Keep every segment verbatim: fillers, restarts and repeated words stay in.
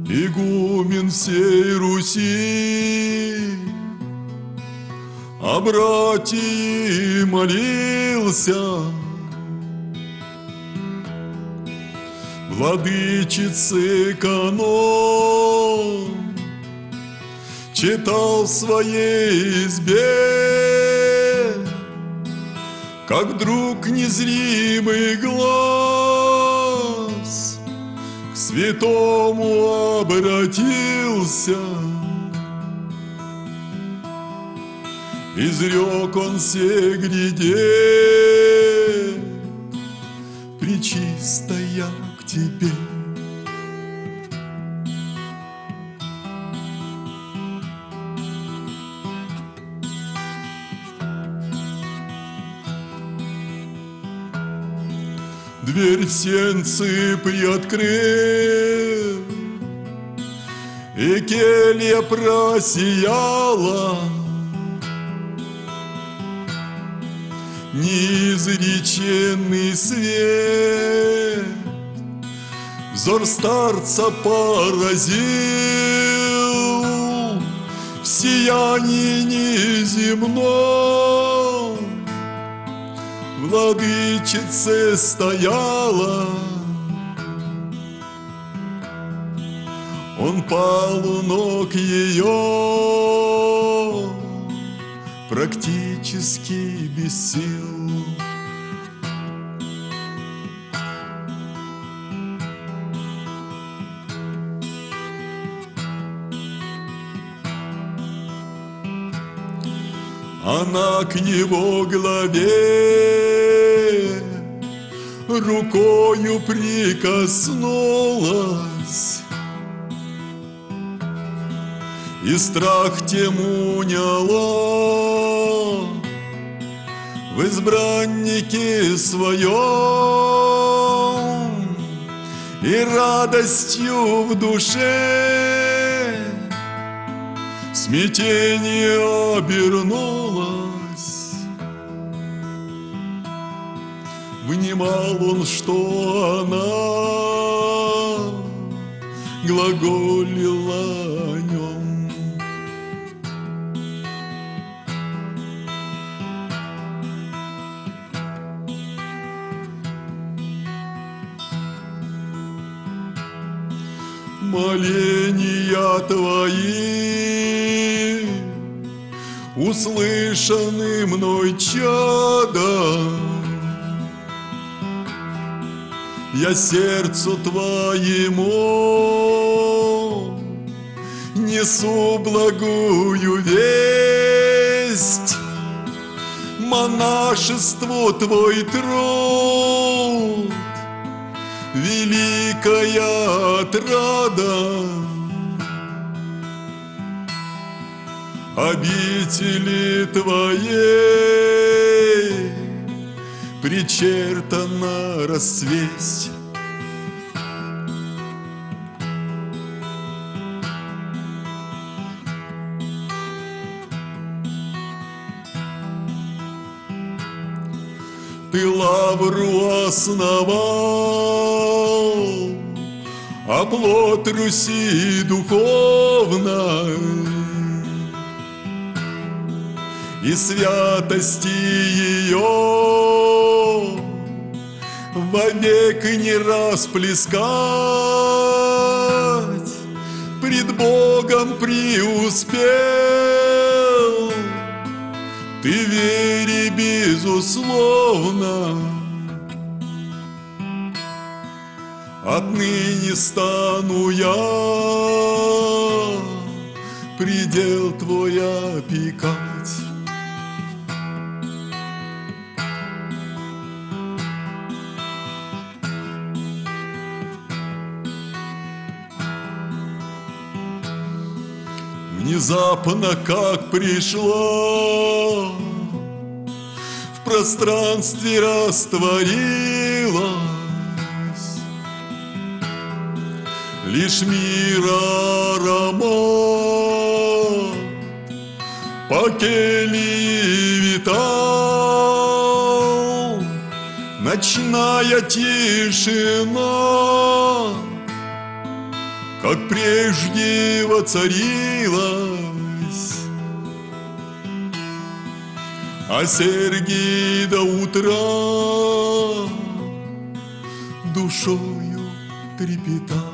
игумен всей Руси, о братии молился, владычице канон читал в своей избе, как вдруг незримый глаз к святому обратился. Изрек он се грядет, пречистая к тебе. Дверь в сенцы приоткрыл, и келья просияла. Неизреченный свет взор старца поразил, в сиянии неземном владычица стояла. Он пал у ног ее, практически без сил. Она к его голове рукою прикоснулась, и страх тем уняла в избраннике своем, и радостью в душе смятение обернулось. Внимал он, что она глаголила о нем. Моления твои услышаны мной, чадо. Я сердцу твоему несу благую весть, монашеству твой труд великая отрада. Обители твоей причертана расцвесть. Ты лавру основал, оплот Руси духовной, и святости ее вовек не расплескать, пред Богом преуспел ты в вере безусловно. Отныне стану я предел твой опекать. Внезапно, как пришла, в пространстве растворилась, лишь мира аромат по келье витал, ночная тишина как прежде воцарилась. А Сергий до утра душою трепетал.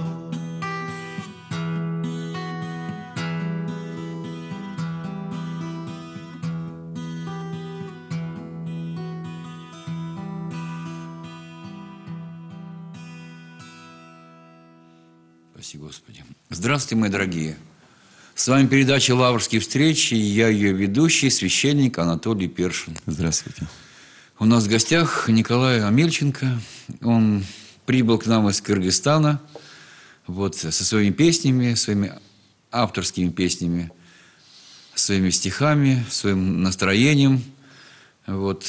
Спасибо, Господи. Здравствуйте, мои дорогие. С вами передача «Лаврские встречи». Я ее ведущий, священник Анатолий Першин. Здравствуйте. У нас в гостях Николай Амельченко. Он прибыл к нам из Кыргызстана вот, со своими песнями, своими авторскими песнями, своими стихами, своим настроением. Вот.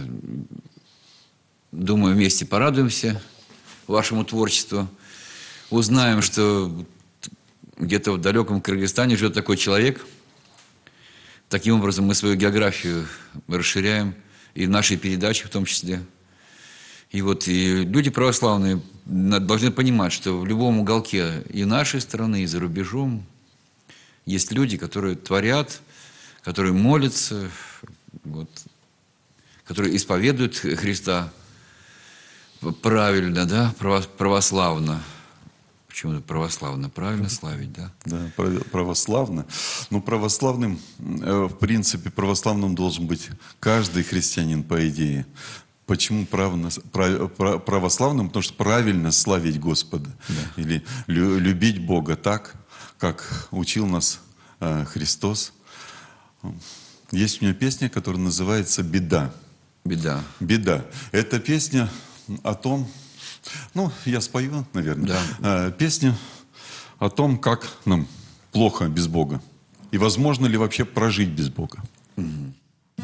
Думаю, вместе порадуемся вашему творчеству. Узнаем, что где-то в далеком Кыргызстане живет такой человек. Таким образом мы свою географию расширяем, и наши передачи в том числе. И вот и люди православные должны понимать, что в любом уголке и нашей страны, и за рубежом есть люди, которые творят, которые молятся, вот, которые исповедуют Христа правильно, да, православно. Почему православно? Правильно славить, да? Да, православно. Но православным, в принципе, православным должен быть каждый христианин, по идее. Почему православным? Потому что правильно славить Господа. Да. Или любить Бога так, как учил нас Христос. Есть у меня песня, которая называется «Беда». Беда. Беда. Это песня о том... Ну, я спою, наверное. Да. Песню о том, как нам плохо без Бога. И возможно ли вообще прожить без Бога. Угу.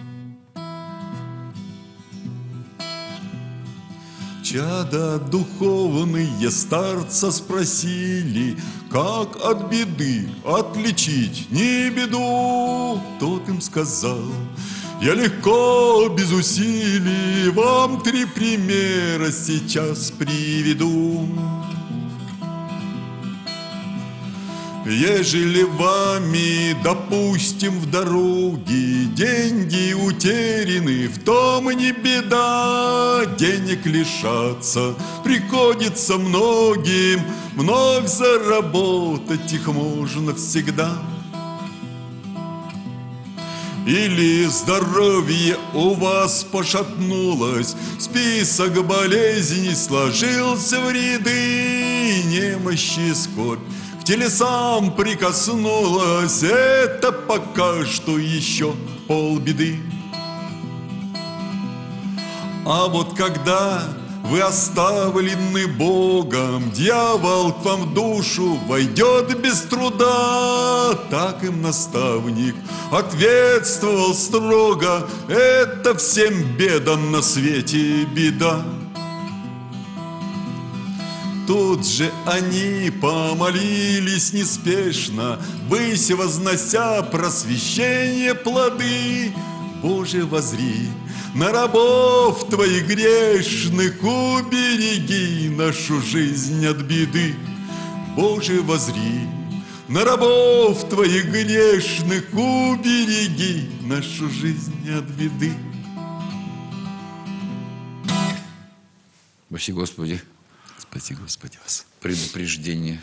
Чада духовные старца спросили, как от беды отличить не беду. Тот им сказал: я легко, без усилий, вам три примера сейчас приведу. Ежели вами, допустим, в дороге деньги утеряны, в том и не беда. Денег лишаться приходится многим, вновь заработать их можно всегда. Или здоровье у вас пошатнулось, список болезней сложился в ряды, немощи и скорбь к телесам прикоснулась, это пока что еще полбеды. А вот когда вы оставлены Богом, дьявол к вам в душу войдет без труда. Так им наставник ответствовал строго: это всем бедам на свете беда. Тут же они помолились неспешно, ввысь вознося просвещение плоды. Боже, возри на рабов твоих грешных, убереги нашу жизнь от беды. Боже, возри на рабов твоих грешных, убереги нашу жизнь от беды. Спаси Господи. Спаси Господи вас. Предупреждение.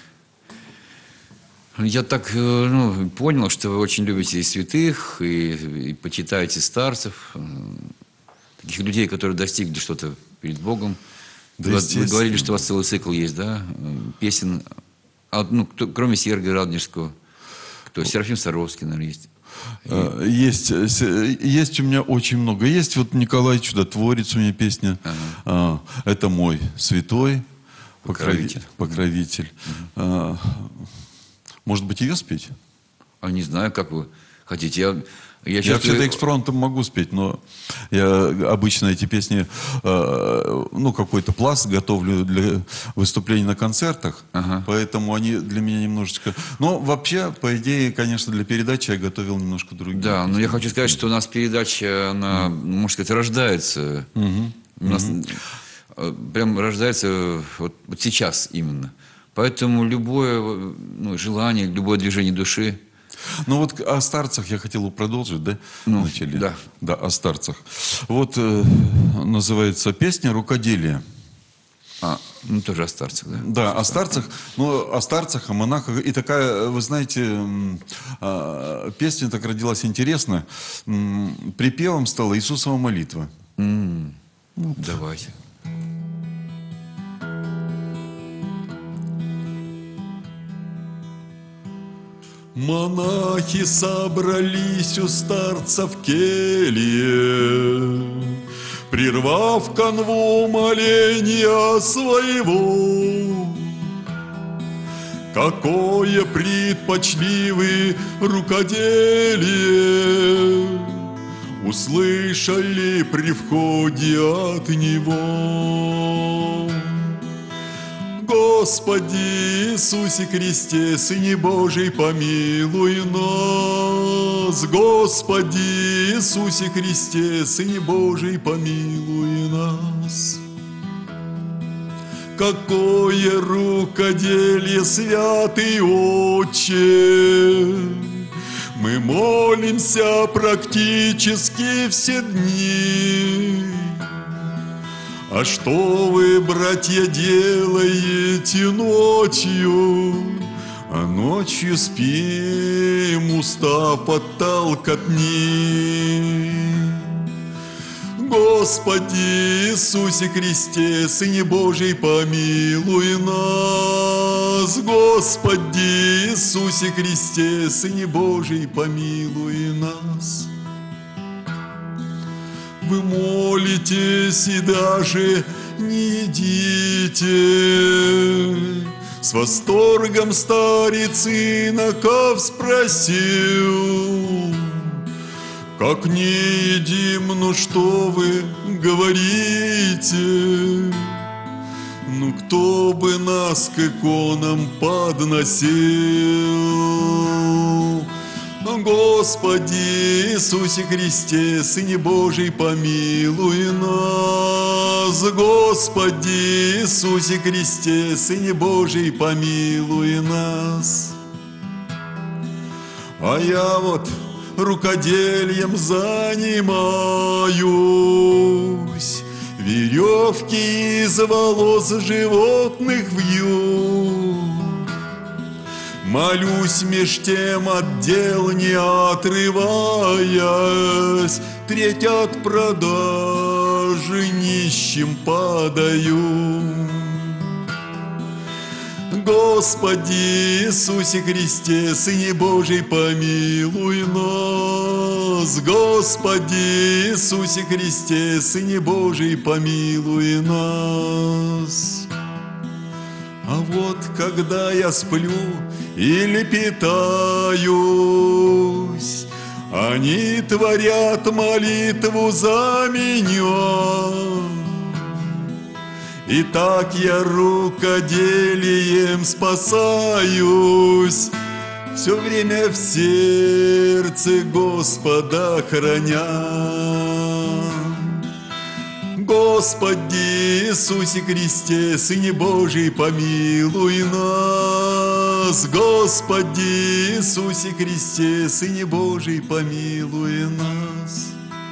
Я так ну, понял, что вы очень любите и святых, и, и почитаете старцев, таких людей, которые достигли что-то перед Богом. Да, вы, вы говорили, что у вас целый цикл есть, да, песен, а, ну, кто, кроме Сергия Радонежского, кто, Серафим Саровский, наверное, есть. И... Есть, есть у меня очень много. Есть вот Николай Чудотворец, у меня песня. Ага. Это мой святой покровитель. покровитель. Угу. Может быть, ее спеть? А не знаю, как вы хотите. Я, я, я вообще-то экспромтом могу спеть, но я обычно эти песни, э, ну, какой-то пласт готовлю для выступлений на концертах, ага. Поэтому они для меня немножечко... Но вообще, по идее, конечно, для передачи я готовил немножко другие. Да, песни. Но я хочу сказать, что у нас передача, она, mm. можно сказать, рождается. Mm-hmm. У нас mm-hmm. прям рождается вот, вот сейчас именно. Поэтому любое ну, желание, любое движение души. Ну вот о старцах я хотел продолжить, да? Ну, Начали. да. Да, о старцах. Вот э, называется песня «Рукоделие». А, ну тоже о старцах, да? Да, о старцах, ну, о старцах, о монахах. И такая, вы знаете, м, а, песня так родилась интересно. М, Припевом стала Иисусова молитва. М, Давайте. Монахи собрались у старца в келье, прервав канву моления своего. Какое предпочли вы рукоделие услышали при входе от него. Господи Иисусе Христе, Сыне Божий, помилуй нас. Господи Иисусе Христе, Сыне Божий, помилуй нас. Какое рукоделие, святый Отче! Мы молимся практически все дни. А что вы, братья, делаете ночью? А ночью спим, устав от толкотни. Господи Иисусе Христе, Сыне Божий, помилуй нас. Господи Иисусе Христе, Сыне Божий, помилуй нас. Вы молитесь и даже не едите. С восторгом старец иноков спросил: как не едим, ну что вы говорите? Ну кто бы нас к иконам подносил? Господи Иисусе Христе, Сыне Божий, помилуй нас. Господи Иисусе Христе, Сыне Божий, помилуй нас. А я вот рукодельем занимаюсь, веревки из волос животных вью. Молюсь меж тем от дел не отрываясь, треть от продажи нищим подаю. Господи Иисусе Христе, Сыне Божий, помилуй нас. Господи Иисусе Христе, Сыне Божий, помилуй нас. А вот когда я сплю или питаюсь, они творят молитву за меня. И так я рукоделием спасаюсь, все время в сердце Господа храня. Господи Иисусе Христе, Сыне Божий, помилуй нас. Господи Иисусе Христе, Сыне Божий, помилуй нас.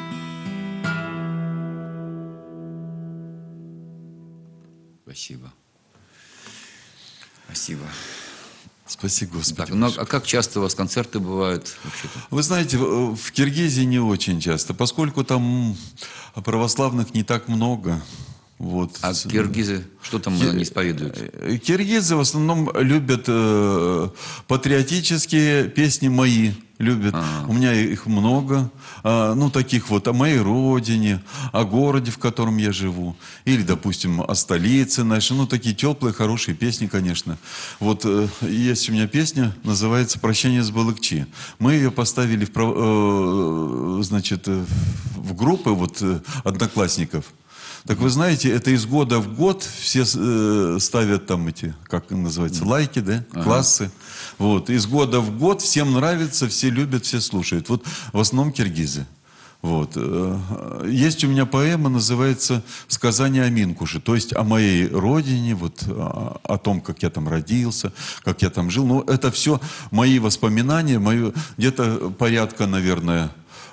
Спасибо. Спасибо. Спаси Господи. Так, ну, а как часто у вас концерты бывают вообще-то? Вы знаете, в в Киргизии не очень часто, поскольку там православных не так много. Вот. А киргизы, что там Ки- не исповедуют? Киргизы в основном любят э, патриотические песни мои. Любят. Ага. У меня их много. А, ну, таких вот о моей родине, о городе, в котором я живу. Или, допустим, о столице нашей. Ну, такие теплые, хорошие песни, конечно. Вот э, есть у меня песня, называется «Прощание с Балыкчи». Мы ее поставили в, прав- э, значит, э, в группы вот, э, одноклассников. Так вы знаете, это из года в год все э, ставят там эти, как называется, лайки, да, Ага. классы. Вот, из года в год всем нравится, все любят, все слушают. Вот в основном киргизы. Вот. э, Есть у меня поэма, называется «Сказание о Минкуше», то есть о моей родине, вот, о, о том, как я там родился, как я там жил. Ну, это все мои воспоминания, мои, где-то порядка, наверное,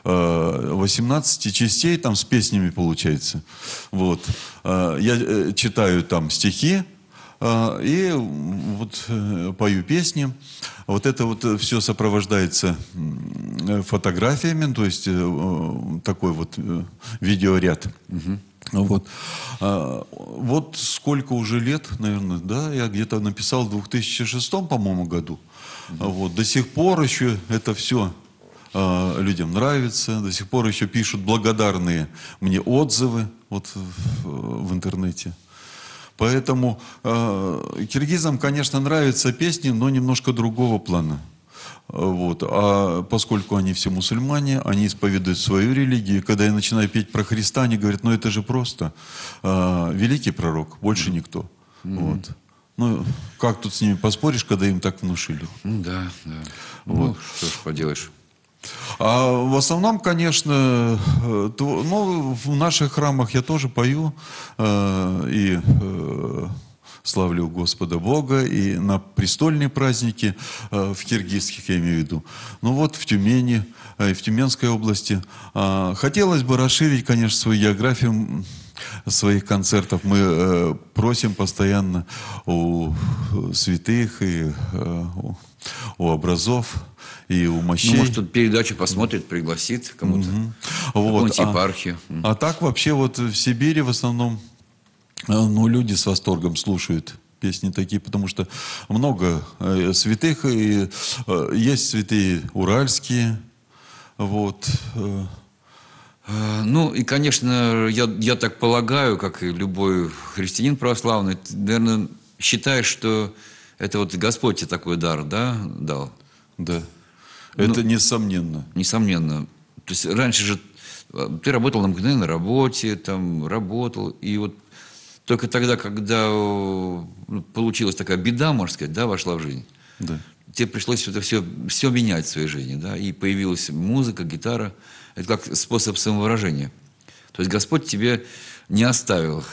восемнадцати частей, там с песнями получается. Вот. Э, Я э, читаю там стихи, э, и вот э, пою песни. Вот это вот все сопровождается м, фотографиями, то есть э, такой вот э, видеоряд. Вот. А, вот сколько уже лет, наверное, да, я где-то написал в две тысячи шестом, по-моему, году. Вот. До сих пор еще это все людям нравится, до сих пор еще пишут благодарные мне отзывы вот в, в интернете. Поэтому э, киргизам, конечно, нравятся песни, но немножко другого плана. Вот. А поскольку они все мусульмане, они исповедуют свою религию. И когда я начинаю петь про Христа, они говорят, ну это же просто э, великий пророк, больше mm-hmm. никто. Mm-hmm. Вот. Ну, как тут с ними поспоришь, когда им так внушили? Ну да, да. Вот. Ну, что ж поделаешь. А в основном, конечно, то, ну, в наших храмах я тоже пою э, и э, славлю Господа Бога, и на престольные праздники, э, в киргизских я имею в виду. Ну вот в Тюмени, э, в Тюменской области. Э, хотелось бы расширить, конечно, свою географию своих концертов. Мы э, просим постоянно у святых и э, у, у образов, и у мощей. Ну, может, тут передачу посмотрит, пригласит кому-то, Угу. какую-нибудь Вот. епархию. А, а так вообще вот в Сибири в основном э, ну, люди с восторгом слушают песни такие, потому что много э, святых, и э, есть святые уральские, вот. Э. А, Ну, и, конечно, я, я так полагаю, как и любой христианин православный, ты, наверное, считаешь, что это вот Господь тебе такой дар, да, дал? Да. Ну, Это несомненно. Несомненно. То есть раньше же ты работал на мгновенной работе, там работал, и вот только тогда, когда ну, получилась такая беда, можно сказать, да, вошла в жизнь, Да. тебе пришлось это все, все менять в своей жизни, да, и появилась музыка, гитара, это как способ самовыражения. То есть Господь тебе не оставил,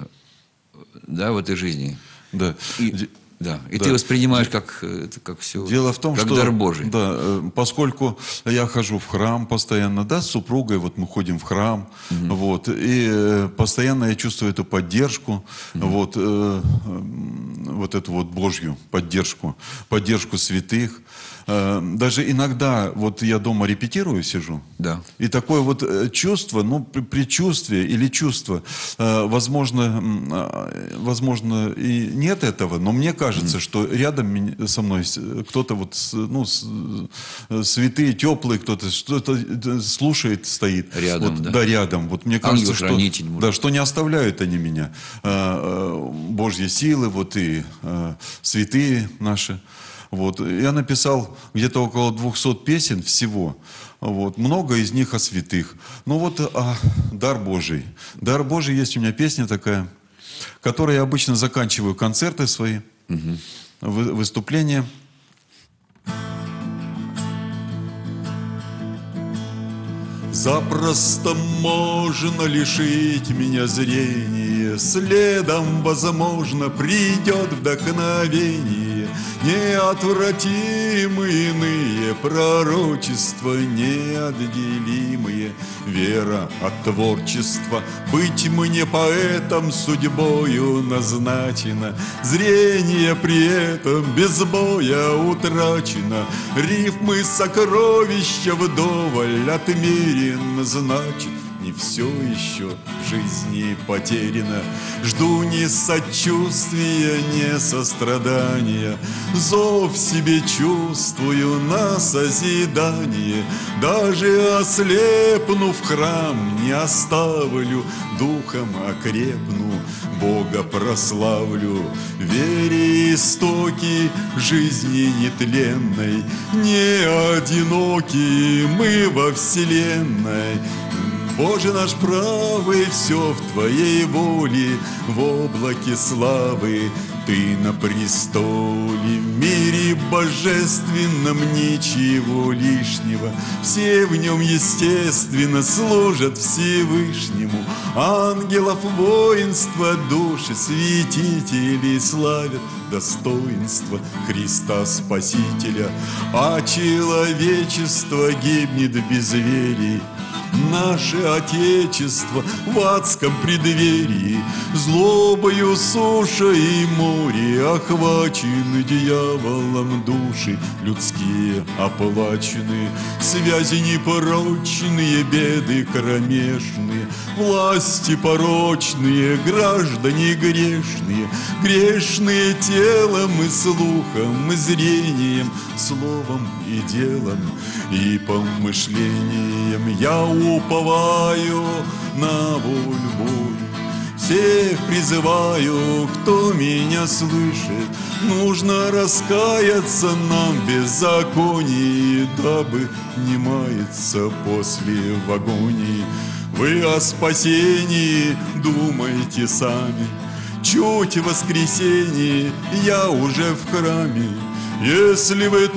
да, в этой жизни. Да. И, да, и Да. ты воспринимаешь как, это, как все, Дело в том, как что дар Божий. Да, э, поскольку я хожу в храм постоянно, да, с супругой, вот мы ходим в храм, mm-hmm. вот, и э, постоянно я чувствую эту поддержку, mm-hmm. вот, э, э, вот эту вот Божью поддержку, поддержку святых. Э, даже иногда, вот я дома репетирую, сижу, Да. и такое вот э, чувство, ну, при- предчувствие или чувство, э, возможно, м, э, возможно, и нет этого, но мне кажется, mm-hmm. что рядом меня- со мной с- кто-то вот, с- ну, с- э, святые, теплые, кто-то что-то э, слушает, стоит. Рядом, Вот, да. да, рядом. Вот мне кажется, что, Ангел-хранитель, может. да, что не оставляют они меня. Э, э, Божьи силы, вот и э, святые наши. Вот. Я написал где-то около двухсот песен всего. Вот. Много из них о святых. Ну вот а, дар Божий. Дар Божий есть у меня песня такая, которой я обычно заканчиваю концерты свои, угу. вы, выступления. Запросто можно лишить меня зрения, следом, возможно, придет вдохновение. Неотвратимые иные пророчества, неотделимые вера от творчества. Быть мне поэтом судьбою назначено, зрение при этом без боя утрачено. Рифмы сокровища вдоволь отмерено, значит, не все еще в жизни потеряно. Жду ни сочувствия, ни сострадания, зов себе чувствую на созидание. Даже ослепнув храм, не оставлю, духом окрепну, Бога прославлю. Вере истоки жизни нетленной, не одиноки мы во вселенной. Боже наш правый, все в Твоей воле, в облаке славы Ты на престоле, в мире божественном ничего лишнего. Все в нем, естественно, служат Всевышнему. Ангелов воинство, души святителей славят достоинство Христа Спасителя. А человечество гибнет в безверии. Наше Отечество в адском преддверии, злобою суша и море охвачены дьяволом души людские оплачены, связи непорочные, беды кромешные, власти порочные, граждане грешные, грешные телом и слухом, и зрением, словом и делом, и помышлением. Я уповаю на волю Божию, всех призываю, кто меня слышит, нужно раскаяться нам в беззаконии, дабы не маяться после в агонии. Вы о спасении думаете сами, чуть в воскресенье я уже в храме. Если вы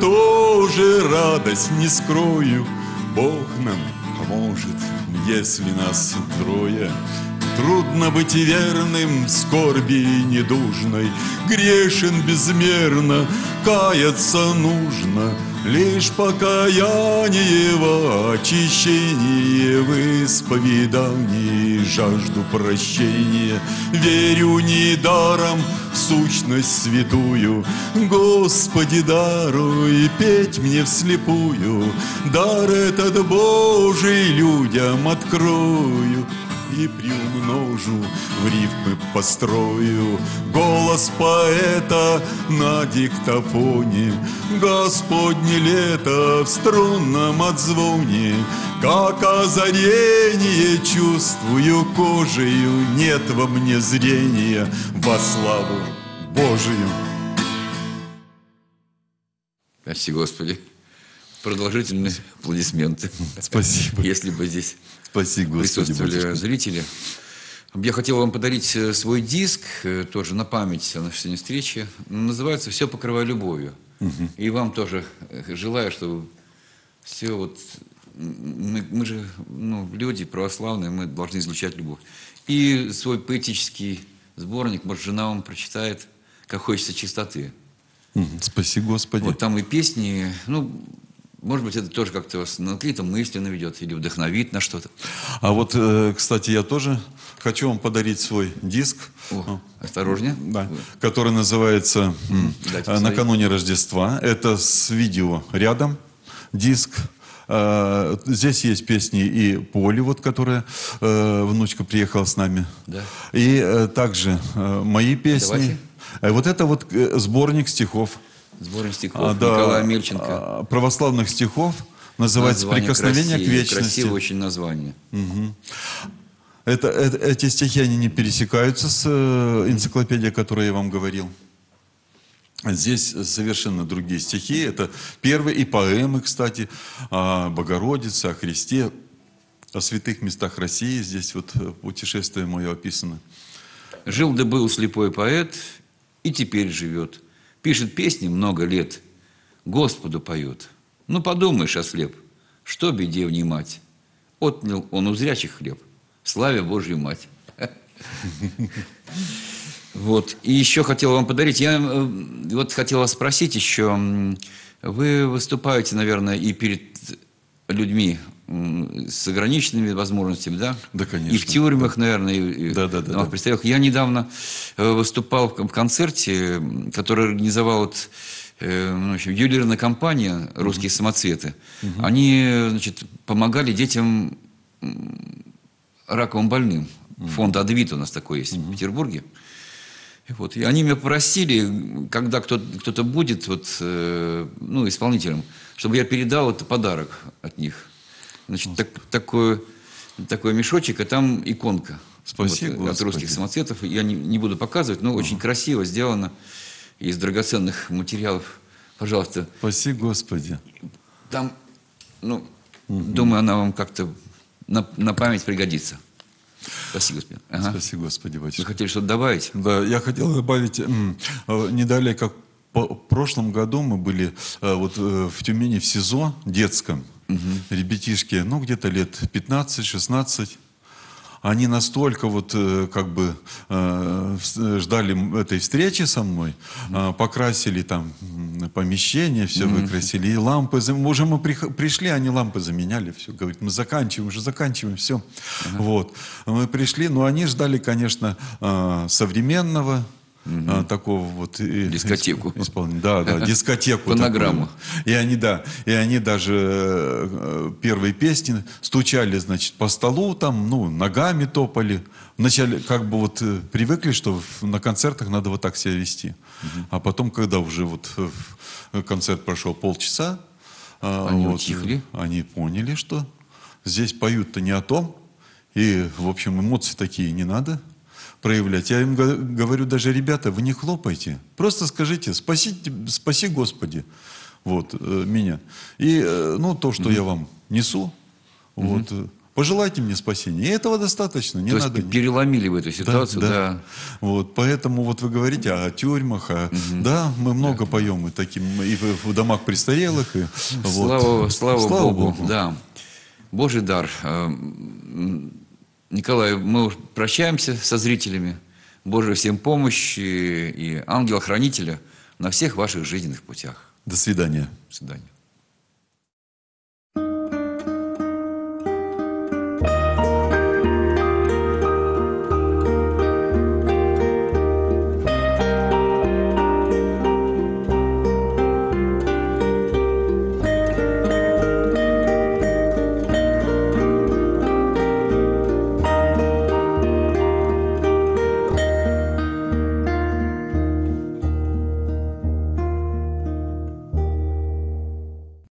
тоже радость не скрою, Бог нам поможет, если нас трое. Трудно быть верным в скорби недужной, грешен безмерно, каяться нужно. Лишь покаяние во очищении, в исповедании жажду прощения. Верю недаром в сущность святую, Господи, даруй петь мне вслепую. Дар этот Божий людям открою и приумножу, в рифмы построю голос поэта на диктофоне. Господне лето в струнном отзвоне, как озарение чувствую кожею, нет во мне зрения во славу Божию. Спасибо, Господи. Продолжительные аплодисменты. Спасибо. Если бы здесь Спасибо, Господи, присутствовали батюшка. зрители. Я хотел вам подарить свой диск, тоже на память о нашей сегодняшней встрече. Называется «Все покрываю любовью». Угу. И вам тоже желаю, чтобы все вот... Мы, мы же ну, люди православные, мы должны излучать любовь. И свой поэтический сборник, может, жена вам прочитает, как хочется чистоты. Угу. Спаси Господи. Вот там и песни, ну... Может быть, это тоже как-то вас на какие-то мысли наведет или вдохновит на что-то. А вот, кстати, я тоже хочу вам подарить свой диск. О, осторожнее. Да, который называется Дайте «Накануне Рождества». Это с видео рядом диск. Здесь есть песни и Поли, вот, которая внучка приехала с нами. Да. И также мои песни. Давайте. Вот это вот сборник стихов. Сборник стихов А, да, Николая Мельченко. Православных стихов. Называется Название «Прикосновение красивее, к вечности». Красивое очень название. Угу. Это, это, эти стихи, они не пересекаются с э, энциклопедией, о которой я вам говорил. Здесь совершенно другие стихи. Это первые и поэмы, кстати, о Богородице, о Христе, о святых местах России. Здесь вот путешествие мое описано. Жил да был слепой поэт, и теперь живет. Пишет песни много лет, Господу поет. Ну, подумаешь, ослеп, что беде внимать. Отнял он у зрячих хлеб, славя Божью мать. Вот. И еще хотел вам подарить, я вот хотел вас спросить еще, вы выступаете, наверное, и перед людьми с ограниченными возможностями, да? Да, конечно. И в тюрьмах, наверное, и да, да, да, на представлениях. Я недавно выступал в концерте, который организовала вот, ну, в общем, ювелирная компания «Русские самоцветы». Угу. Они, значит, помогали детям раковым больным. Угу. Фонд «Адвит» у нас такой есть, угу, в Петербурге. И, вот, и они меня попросили, когда кто-то, кто-то будет вот, ну, исполнителем, чтобы я передал это подарок от них. Значит, так, такой, такой мешочек, а там иконка. Спасибо, вот, от русских самоцветов. Я не, не буду показывать, но ага, очень красиво сделано, из драгоценных материалов. Пожалуйста. Спасибо, Господи. Там, ну, угу, думаю, она вам как-то на, на память пригодится. Спасибо, Господи. Ага. Спасибо, Господи, Вы батюшка. хотели что-то добавить? Да, я хотел добавить, м, э, не далее, как по- в прошлом году мы были э, вот э, в Тюмени в СИЗО детском. Ребятишки, ну, где-то лет пятнадцать-шестнадцать. Они настолько вот э, как бы э, с- ждали м- этой встречи со мной, э, покрасили там м, помещение, все выкрасили, и лампы, за- уже мы прих- пришли, они лампы заменяли, все, говорит, мы заканчиваем, уже заканчиваем, все. Вот, мы пришли, но они ждали, конечно, э, современного, э, такого вот и- Дискотеку. исп- исполнения. Да, да, дискотеку. Фонограмму. такую. И они, да, и они даже э, первые песни стучали, значит, по столу там, ну, ногами топали. Вначале как бы вот э, привыкли, что в- на концертах надо вот так себя вести. А потом, когда уже вот э, концерт прошел полчаса, э, Они вот, утихли. э, они поняли, что здесь поют-то не о том. И, в общем, эмоции такие не надо проявлять. Я им го- говорю даже, ребята, вы не хлопайте. Просто скажите, спасите, спаси Господи, вот, э, меня. И, э, ну, то, что я вам несу, вот, э, пожелайте мне спасения. И этого достаточно, не То надо. есть переломили в эту ситуацию, да. Вот, поэтому вот вы говорите о тюрьмах, о- да, мы много поем и таким, и в в домах престарелых, и вот. Слава, слава, Слава Богу. Богу. Да. Божий дар. Э, м, Николай, мы уж прощаемся со зрителями. Божия всем помощь и, и ангела-хранителя на всех ваших жизненных путях. До свидания. До свидания.